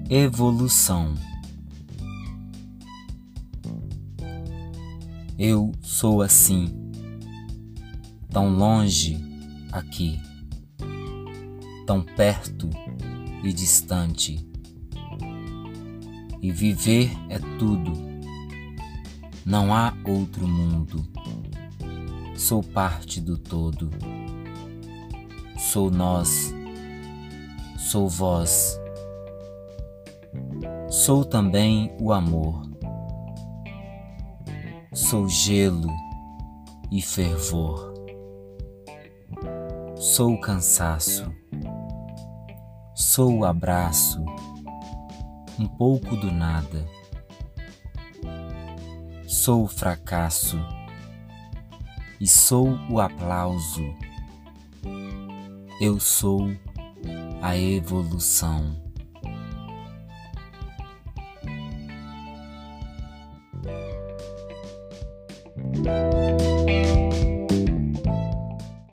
Evolução. Eu sou assim, tão longe aqui, tão perto e distante. E viver é tudo, não há outro mundo. Sou parte do todo, sou nós, sou vós. Sou também o amor, sou gelo e fervor, sou o cansaço, sou o abraço, um pouco do nada, sou o fracasso e sou o aplauso. Eu sou a evolução.